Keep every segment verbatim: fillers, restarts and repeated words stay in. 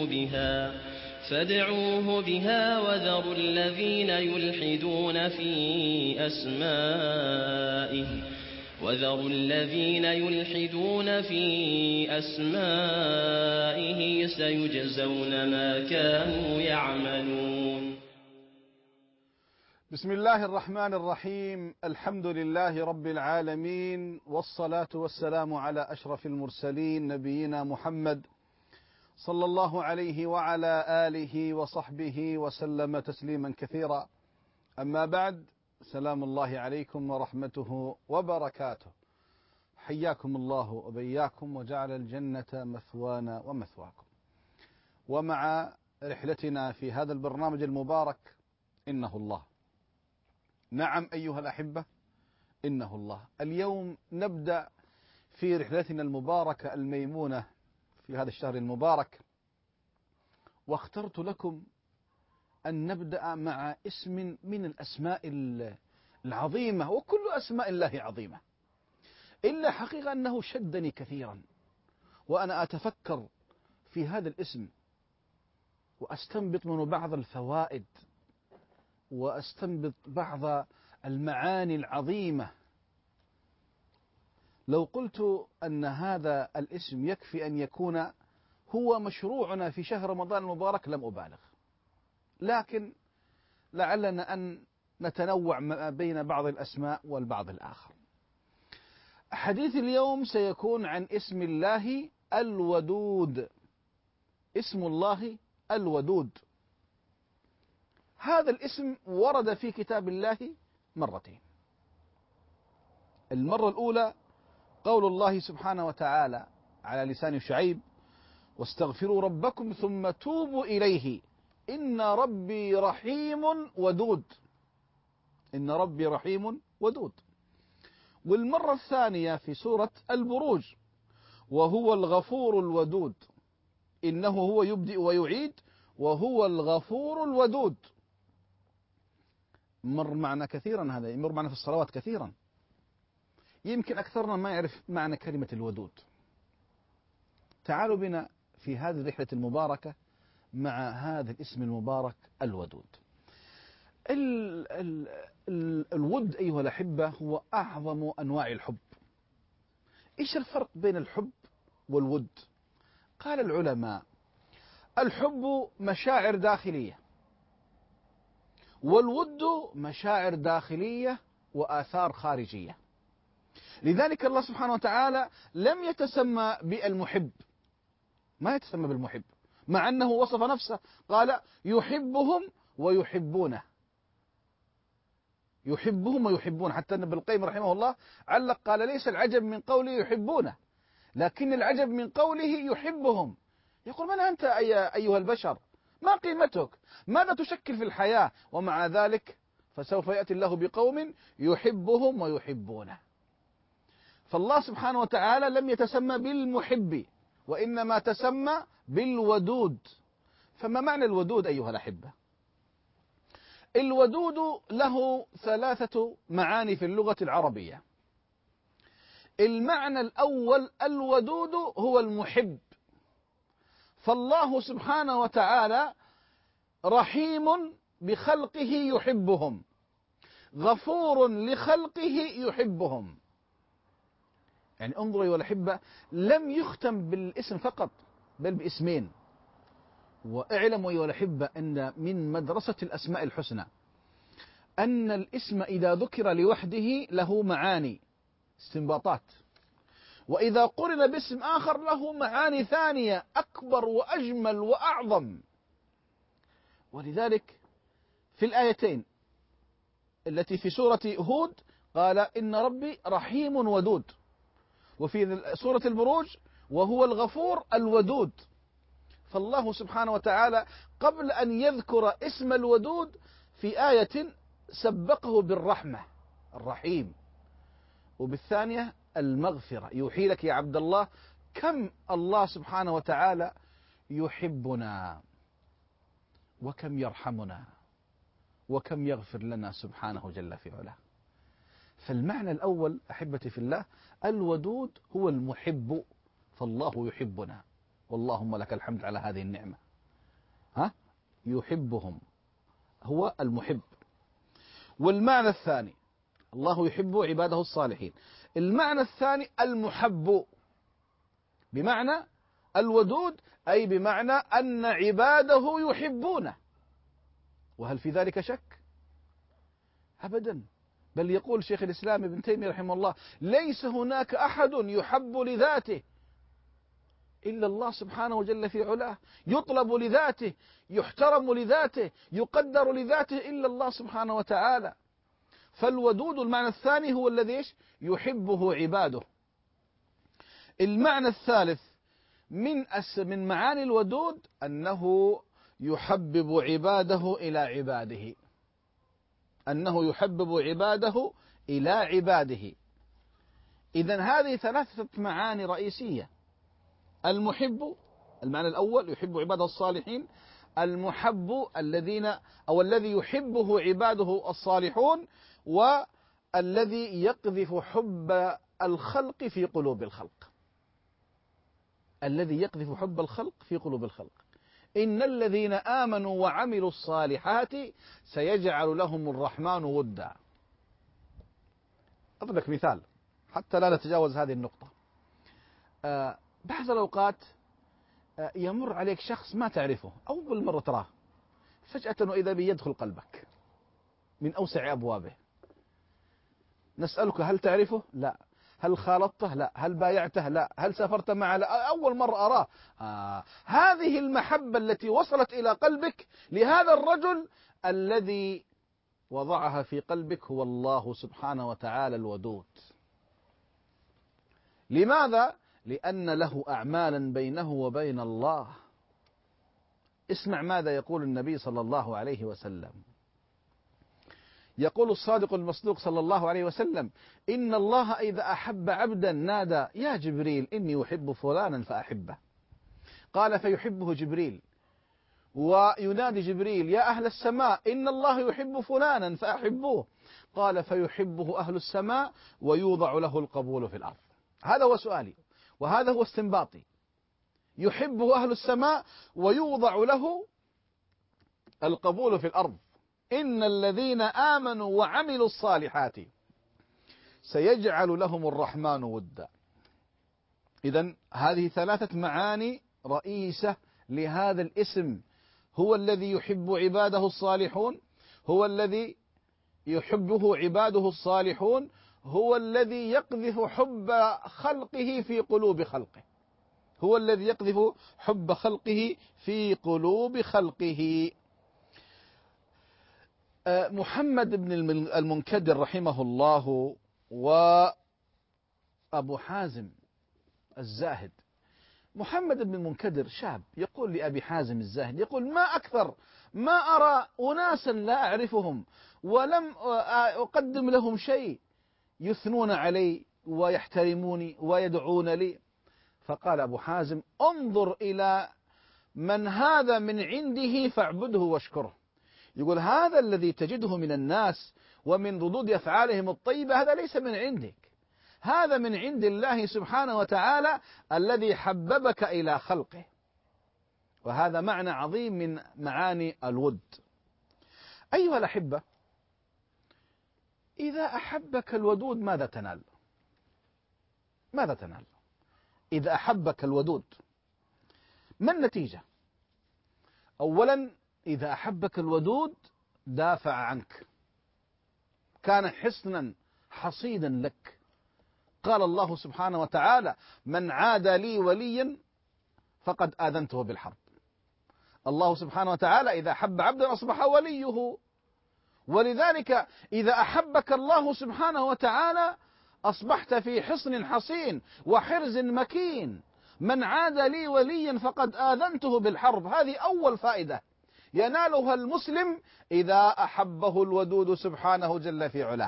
فادعوه بها فادعوه بها وذروا الذين يلحدون في أسمائه وذروا الذين يلحدون في أسمائه سيجزون ما كانوا يعملون. بسم الله الرحمن الرحيم. الحمد لله رب العالمين، والصلاة والسلام على أشرف المرسلين نبينا محمد صلى الله عليه وعلى آله وصحبه وسلم تسليما كثيرا. أما بعد، سلام الله عليكم ورحمته وبركاته. حياكم الله وبياكم وجعل الجنة مثوانا ومثواكم. ومع رحلتنا في هذا البرنامج المبارك إنه الله. نعم أيها الأحبة، إنه الله. اليوم نبدأ في رحلتنا المباركة الميمونة في هذا الشهر المبارك، واخترت لكم أن نبدأ مع اسم من الأسماء العظيمة، وكل أسماء الله عظيمة، إلا حقيقة أنه شدني كثيرا وأنا أتفكر في هذا الاسم وأستنبط منه بعض الفوائد وأستنبط بعض المعاني العظيمة. لو قلت أن هذا الاسم يكفي أن يكون هو مشروعنا في شهر رمضان المبارك لم أبالغ، لكن لعلنا أن نتنوع ما بين بعض الأسماء والبعض الآخر. حديث اليوم سيكون عن اسم الله الودود. اسم الله الودود، هذا الاسم ورد في كتاب الله مرتين. المرة الأولى قول الله سبحانه وتعالى على لسان شعيب: واستغفروا ربكم ثم توبوا إليه إن ربي رحيم ودود. إن ربي رحيم ودود. والمرة الثانية في سورة البروج: وهو الغفور الودود إنه هو يبدئ ويعيد وهو الغفور الودود. مر معنا كثيرا، هذا يمر معنا في الصلوات كثيرا. يمكن أكثرنا ما يعرف معنى كلمة الودود. تعالوا بنا في هذه الرحلة المباركة مع هذا الاسم المبارك الودود. ال ال ال الود أيها الأحبة هو أعظم أنواع الحب. إيش الفرق بين الحب والود؟ قال العلماء: الحب مشاعر داخلية، والود مشاعر داخلية وآثار خارجية. لذلك الله سبحانه وتعالى لم يتسمى بالمحب، ما يتسمى بالمحب، مع أنه وصف نفسه قال: يحبهم ويحبونه. يحبهم ويحبون، حتى ابن القيم رحمه الله علق قال: ليس العجب من قوله يحبونه، لكن العجب من قوله يحبهم. يقول: من أنت أيها البشر؟ ما قيمتك؟ ماذا تشكل في الحياة؟ ومع ذلك فسوف يأتي الله بقوم يحبهم ويحبونه. فالله سبحانه وتعالى لم يتسمى بالمحب، وإنما تسمى بالودود. فما معنى الودود أيها الأحبة؟ الودود له ثلاثة معاني في اللغة العربية. المعنى الأول: الودود هو المحب، فالله سبحانه وتعالى رحيم بخلقه يحبهم، غفور لخلقه يحبهم. يعني انظروا أيها الأحبة، لم يختم بالاسم فقط بل باسمين. واعلموا أيها الأحبة أن من مدرسة الأسماء الحسنى أن الاسم إذا ذكر لوحده له معاني، استنباطات، وإذا قرن باسم آخر له معاني ثانية أكبر وأجمل وأعظم. ولذلك في الآيتين التي في سورة هود قال: إن ربي رحيم ودود، وفي سورة البروج: وهو الغفور الودود. فالله سبحانه وتعالى قبل أن يذكر اسم الودود في آية سبقه بالرحمة الرحيم، وبالثانية المغفرة. يوحي لك يا عبد الله كم الله سبحانه وتعالى يحبنا، وكم يرحمنا، وكم يغفر لنا سبحانه جل في علاه. فالمعنى الأول أحبتي في الله: الودود هو المحب، فالله يحبنا، واللهم لك الحمد على هذه النعمة. ها يحبهم، هو المحب. والمعنى الثاني الله يحب عباده الصالحين. المعنى الثاني المحب بمعنى الودود، أي بمعنى أن عباده يحبونه. وهل في ذلك شك؟ أبدا. بل يقول شيخ الإسلام ابن تيمية رحمه الله: ليس هناك أحد يحب لذاته إلا الله سبحانه وجل في علاه، يطلب لذاته، يحترم لذاته، يقدر لذاته إلا الله سبحانه وتعالى. فالودود المعنى الثاني هو الذي يحبه عباده. المعنى الثالث من أس من معاني الودود أنه يحبب عباده إلى عباده، أنه يحبب عباده إلى عباده. إذن هذه ثلاثة معاني رئيسية: المحب المعنى الأول يحب عباده الصالحين، المحب الذين أو الذي يحبه عباده الصالحون، والذي يقذف حب الخلق في قلوب الخلق. الذي يقذف حب الخلق في قلوب الخلق. إن الذين آمنوا وعملوا الصالحات سيجعل لهم الرحمن ودا. أضرب لك مثال حتى لا نتجاوز هذه النقطة. آه بعض الأوقات آه يمر عليك شخص ما تعرفه، أول مرة تراه، فجأة وإذا به يدخل قلبك من أوسع أبوابه. نسألك: هل تعرفه؟ لا. هل خالطته؟ لا. هل بايعته؟ لا. هل سافرت معه؟ لا. أول مرة أراه. آه. هذه المحبة التي وصلت إلى قلبك لهذا الرجل الذي وضعها في قلبك هو الله سبحانه وتعالى الودود. لماذا؟ لأن له أعمالا بينه وبين الله. اسمع ماذا يقول النبي صلى الله عليه وسلم. يقول الصادق المصدوق صلى الله عليه وسلم: إن الله إذا أحب عبدا نادى: يا جبريل إني أحب فلانا فأحبه. قال فيحبه جبريل، وينادي جبريل: يا أهل السماء إن الله يحب فلانا فأحبوه. قال فيحبه أهل السماء ويوضع له القبول في الأرض. هذا هو سؤالي وهذا هو استنباطي. يحبه أهل السماء ويوضع له القبول في الأرض. إن الذين آمنوا وعملوا الصالحات سيجعل لهم الرحمن ودا. إذن هذه ثلاثة معاني رئيسة لهذا الاسم. هو الذي يحب عباده الصالحون، هو الذي يحبه عباده الصالحون، هو الذي يقذف حب خلقه في قلوب خلقه، هو الذي يقذف حب خلقه في قلوب خلقه. محمد بن المنكدر رحمه الله وأبو حازم الزاهد. محمد بن المنكدر شاب يقول لأبي حازم الزاهد، يقول: ما أكثر ما أرى أناسا لا أعرفهم ولم أقدم لهم شيء يثنون علي ويحترموني ويدعون لي. فقال أبو حازم: انظر إلى من هذا من عنده فاعبده واشكره. يقول: هذا الذي تجده من الناس ومن ردود أفعالهم الطيبة هذا ليس من عندك، هذا من عند الله سبحانه وتعالى الذي حببك إلى خلقه. وهذا معنى عظيم من معاني الود. أيها الأحبة، إذا أحبك الودود ماذا تنال؟ ماذا تنال إذا أحبك الودود؟ ما النتيجة؟ أولا، إذا أحبك الودود دافع عنك، كان حصنا حصيدا لك. قال الله سبحانه وتعالى: من عادى لي وليا فقد آذنته بالحرب. الله سبحانه وتعالى إذا أحب عبدا أصبح وليه. ولذلك إذا أحبك الله سبحانه وتعالى أصبحت في حصن حصين وحرز مكين. من عاد لي وليا فقد آذنته بالحرب. هذه أول فائدة ينالها المسلم إذا أحبه الودود سبحانه جل في علاه.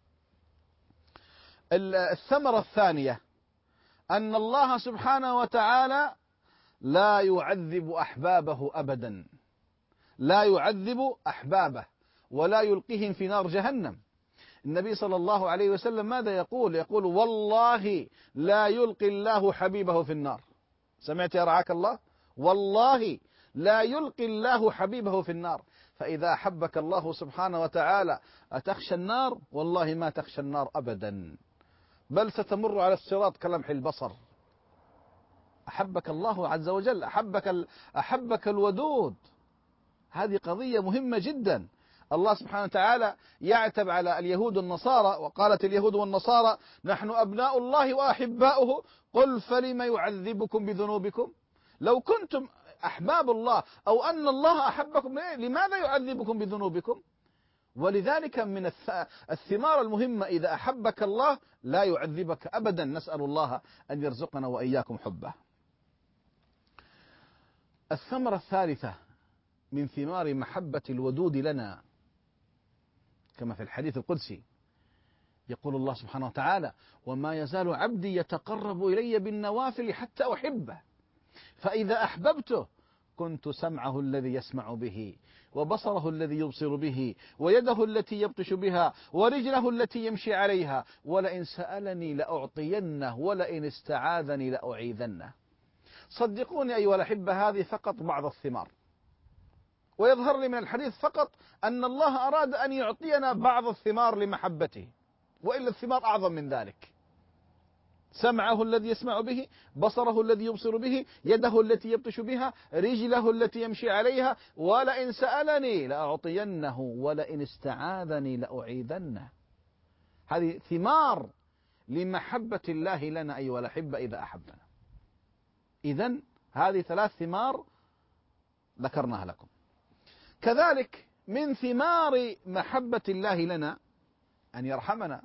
الثمرة الثانية أن الله سبحانه وتعالى لا يعذب أحبابه أبدا، لا يعذب أحبابه ولا يلقيهم في نار جهنم. النبي صلى الله عليه وسلم ماذا يقول؟ يقول: والله لا يلقي الله حبيبه في النار. سمعت يا رعاك الله؟ والله لا يلقي الله حبيبه في النار. فإذا أحبك الله سبحانه وتعالى أتخشى النار؟ والله ما تخشى النار أبدا، بل ستمر على الصراط كلمح البصر. أحبك الله عز وجل، أحبك, أحبك الودود. هذه قضية مهمة جدا. الله سبحانه وتعالى يعتب على اليهود والنصارى، وقالت اليهود والنصارى نحن أبناء الله وأحباؤه، قل فلم يعذبكم بذنوبكم؟ لو كنتم أحباب الله أو أن الله أحبكم لماذا يعذبكم بذنوبكم؟ ولذلك من الثمار المهمة إذا أحبك الله لا يعذبك أبدا. نسأل الله أن يرزقنا وإياكم حبه. الثمرة الثالثة من ثمار محبة الودود لنا كما في الحديث القدسي، يقول الله سبحانه وتعالى وما يزال عبدي يتقرب إلي بالنوافل حتى أحبه، فإذا أحببته كنت سمعه الذي يسمع به، وبصره الذي يبصر به، ويده التي يبطش بها، ورجله التي يمشي عليها، ولئن سألني لأعطينه، ولئن استعاذني لأعيذنه. صدقوني أيها الأحبة، هذه فقط بعض الثمار، ويظهر لي من الحديث فقط أن الله أراد أن يعطينا بعض الثمار لمحبته، وإلا الثمار أعظم من ذلك. سمعه الذي يسمع به، بصره الذي يبصر به، يده التي يبطش بها، رجله التي يمشي عليها، ولئن سألني لأعطينه، ولئن استعاذني لأعيذنه. هذه ثمار لمحبة الله لنا أيها الأحبة إذا أحبنا. إذن هذه ثلاث ثمار ذكرناها لكم. كذلك من ثمار محبة الله لنا أن يرحمنا.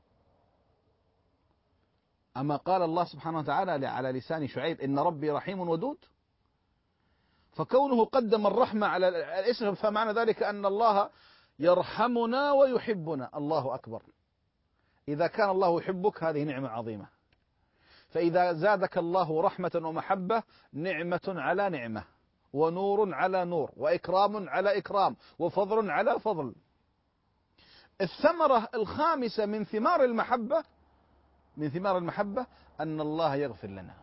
أما قال الله سبحانه وتعالى على لسان شعيب إن ربي رحيم ودود، فكونه قدم الرحمة على الاسم فمعنى ذلك أن الله يرحمنا ويحبنا. الله أكبر. إذا كان الله يحبك هذه نعمة عظيمة، فإذا زادك الله رحمة ومحبة نعمة على نعمة، ونور على نور، وإكرام على إكرام، وفضل على فضل. الثمرة الخامسة من ثمار المحبة من ثمار المحبة أن الله يغفر لنا،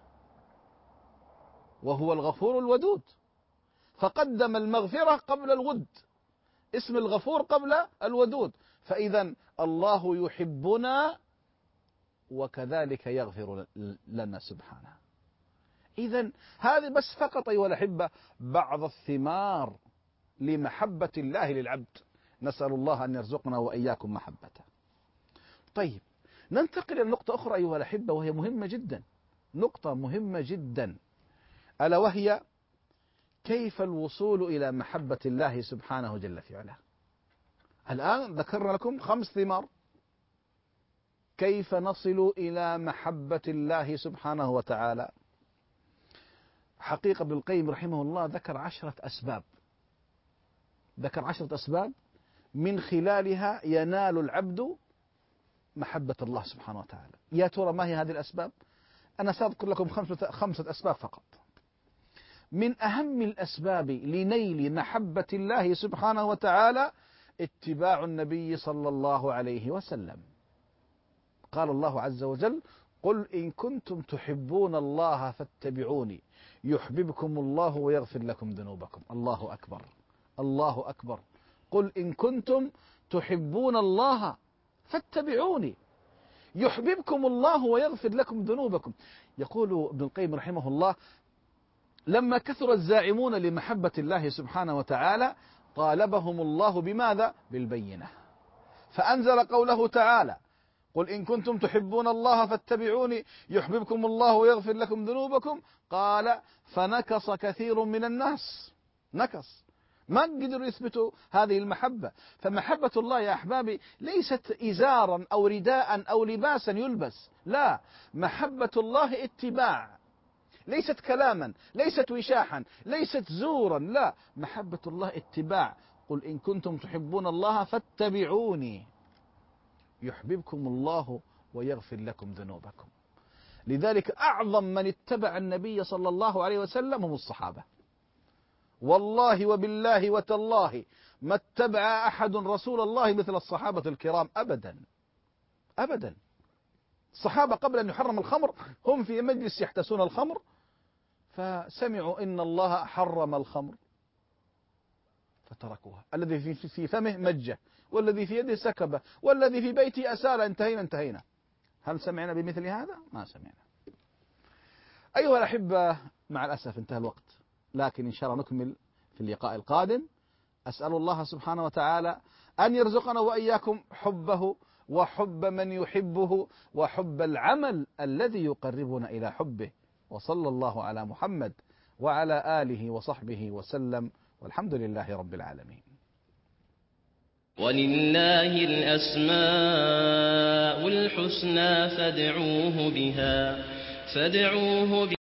وهو الغفور الودود، فقدم المغفرة قبل الود، اسم الغفور قبل الودود. فإذا الله يحبنا وكذلك يغفر لنا سبحانه. إذن هذه بس فقط أيها الأحبة بعض الثمار لمحبة الله للعبد. نسأل الله أن يرزقنا وإياكم محبته. طيب ننتقل إلى نقطة أخرى أيها الأحبة، وهي مهمة جدا، نقطة مهمة جدا، ألا وهي كيف الوصول إلى محبة الله سبحانه جل في علاه. الآن ذكرنا لكم خمس ثمار، كيف نصل إلى محبة الله سبحانه وتعالى. حقيقة ابن القيم رحمه الله ذكر عشرة أسباب، ذكر عشرة أسباب من خلالها ينال العبد محبة الله سبحانه وتعالى. يا ترى ما هي هذه الأسباب؟ أنا سأذكر لكم خمسة, خمسة أسباب فقط. من أهم الأسباب لنيل محبة الله سبحانه وتعالى اتباع النبي صلى الله عليه وسلم. قال الله عز وجل قل إن كنتم تحبون الله فاتبعوني يحببكم الله ويغفر لكم ذنوبكم. الله أكبر، الله أكبر. قل إن كنتم تحبون الله فاتبعوني يحببكم الله ويغفر لكم ذنوبكم. يقول ابن القيم رحمه الله لما كثر الزاعمون لمحبة الله سبحانه وتعالى طالبهم الله بماذا؟ بالبينة، فأنزل قوله تعالى قل إن كنتم تحبون الله فاتبعوني يحببكم الله ويغفر لكم ذنوبكم. قال فنكص كثير من الناس، نكص، ما قدروا يثبتوا هذه المحبة. فمحبة الله يا أحبابي ليست إزارا أو رداء أو لباسا يلبس، لا، محبة الله اتباع، ليست كلاما، ليست وشاحا، ليست زورا، لا، محبة الله اتباع. قل إن كنتم تحبون الله فاتبعوني يحببكم الله ويغفر لكم ذنوبكم. لذلك أعظم من اتبع النبي صلى الله عليه وسلم هم الصحابة. والله وبالله وتالله ما اتبع أحد رسول الله مثل الصحابة الكرام أبدا أبدا. الصحابة قبل أن يحرم الخمر هم في مجلس يحتسون الخمر، فسمعوا إن الله حرم الخمر فتركوها، الذي في فمه مجة، والذي في يده سكبة، والذي في بيته أسال، انتهينا انتهينا. هل سمعنا بمثل هذا؟ ما سمعنا. أيها الأحبة، مع الأسف انتهى الوقت، لكن إن شاء الله نكمل في اللقاء القادم. أسأل الله سبحانه وتعالى أن يرزقنا وإياكم حبه وحب من يحبه وحب العمل الذي يقربنا إلى حبه. وصلى الله على محمد وعلى آله وصحبه وسلم، والحمد لله رب العالمين. ولله الأسماء الحسنى فادعوه بها فادعوه